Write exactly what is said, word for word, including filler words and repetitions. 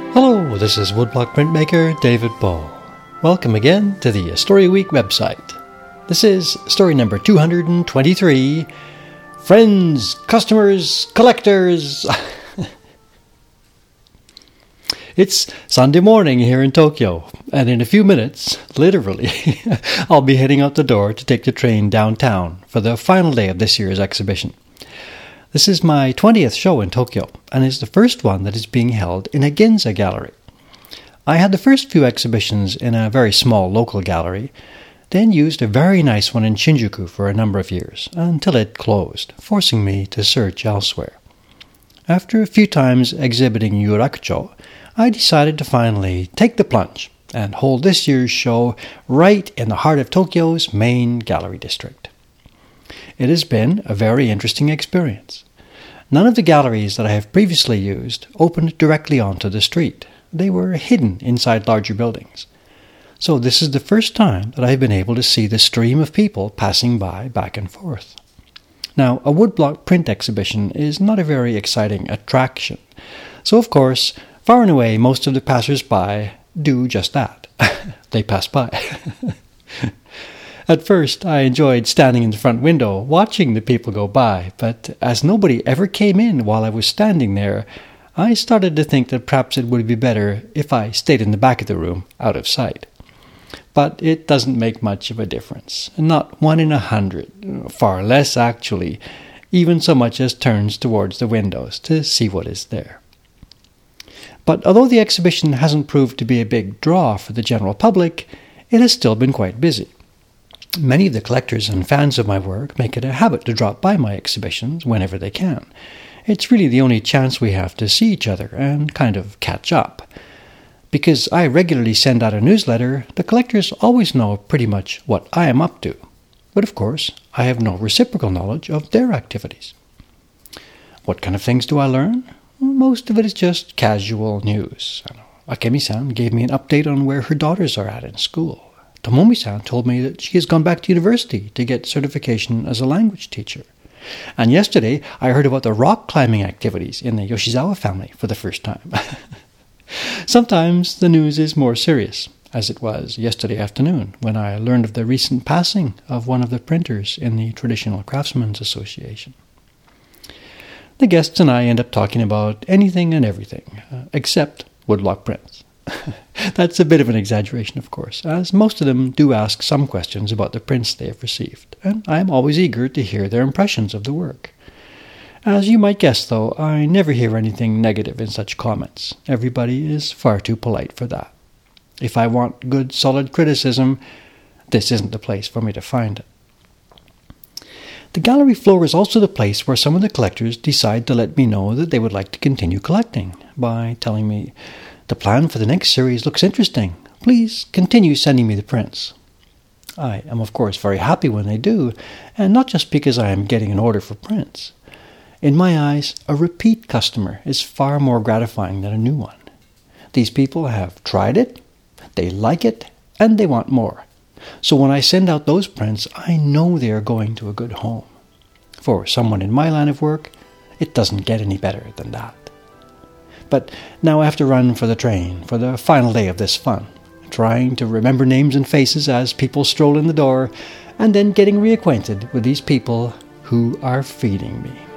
Hello, this is woodblock printmaker David Ball. Welcome again to the Story Week website. This is story number two hundred twenty-three, Friends, Customers, Collectors. It's Sunday morning here in Tokyo, and in a few minutes, literally, I'll be heading out the door to take the train downtown for the final day of this year's exhibition. This is my twentieth show in Tokyo, and is the first one that is being held in a Ginza gallery. I had the first few exhibitions in a very small local gallery, then used a very nice one in Shinjuku for a number of years, until it closed, forcing me to search elsewhere. After a few times exhibiting Yurakucho, I decided to finally take the plunge and hold this year's show right in the heart of Tokyo's main gallery district. It has been a very interesting experience. None of the galleries that I have previously used opened directly onto the street. They were hidden inside larger buildings. So this is the first time that I have been able to see the stream of people passing by back and forth. Now, a woodblock print exhibition is not a very exciting attraction. So, of course, far and away, most of the passers-by do just that. They pass by. At first, I enjoyed standing in the front window, watching the people go by, but as nobody ever came in while I was standing there, I started to think that perhaps it would be better if I stayed in the back of the room, out of sight. But it doesn't make much of a difference. Not one in a hundred, far less actually, even so much as turns towards the windows to see what is there. But although the exhibition hasn't proved to be a big draw for the general public, it has still been quite busy. Many of the collectors and fans of my work make it a habit to drop by my exhibitions whenever they can. It's really the only chance we have to see each other and kind of catch up. Because I regularly send out a newsletter, the collectors always know pretty much what I am up to. But of course, I have no reciprocal knowledge of their activities. What kind of things do I learn? Well, most of it is just casual news. Akemi-san gave me an update on where her daughters are at in school. Tomomi-san told me that she has gone back to university to get certification as a language teacher. And yesterday, I heard about the rock climbing activities in the Yoshizawa family for the first time. Sometimes the news is more serious, as it was yesterday afternoon when I learned of the recent passing of one of the printers in the Traditional Craftsmen's Association. The guests and I end up talking about anything and everything, uh, except woodblock prints. That's a bit of an exaggeration, of course, as most of them do ask some questions about the prints they have received, and I am always eager to hear their impressions of the work. As you might guess, though, I never hear anything negative in such comments. Everybody is far too polite for that. If I want good, solid criticism, this isn't the place for me to find it. The gallery floor is also the place where some of the collectors decide to let me know that they would like to continue collecting by telling me, "The plan for the next series looks interesting. Please continue sending me the prints." I am, of course, very happy when they do, and not just because I am getting an order for prints. In my eyes, a repeat customer is far more gratifying than a new one. These people have tried it, they like it, and they want more. So when I send out those prints, I know they are going to a good home. For someone in my line of work, it doesn't get any better than that. But now I have to run for the train for the final day of this fun, trying to remember names and faces as people stroll in the door, and then getting reacquainted with these people who are feeding me.